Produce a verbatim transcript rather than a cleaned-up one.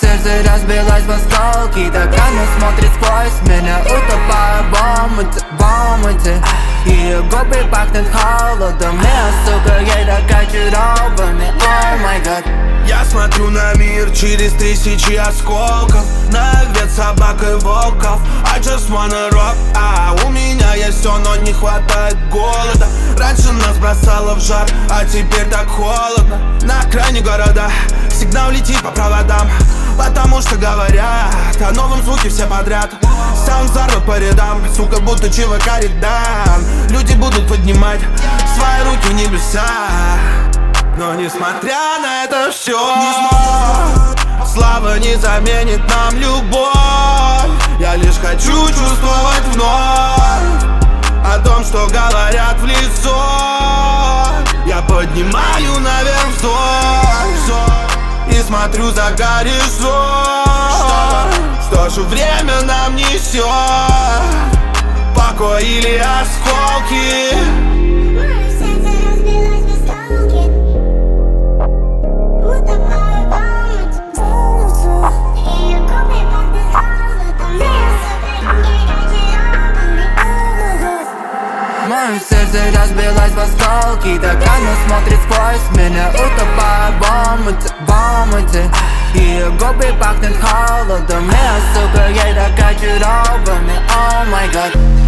сердце разбилось в осколки, так она смотрит сквозь меня, утопая в омуте, в омуте. Ее губы пахнут холодом, я, сука, ей так очарованный, о май гад. Я смотрю на мир через тысячи осколков, на овец, собак и волков. I just wanna rock, а у меня есть все, но не хватает голода. Раньше нас бросало в жар, а теперь так холодно. На окраине города сигнал летит по проводам, потому что говорят о новом звуке все подряд. Саунд взорвет по рядам, сука, будто ЧВК Редан. Люди будут поднимать свои руки в небеса. Но несмотря на это все, слава не заменит нам любовь. Я лишь хочу чувствовать вновь о том, что говорят в лицо. Я поднимаю наверх взор и смотрю за горизонт. Что же время нам несет, покой или осколки? Мое сердце разбилось в осколки, так она смотрит сквозь меня, утопая в омуте, в омуте. Ее губы пахнут холодом, я, сука, ей так очарованный, о май гад.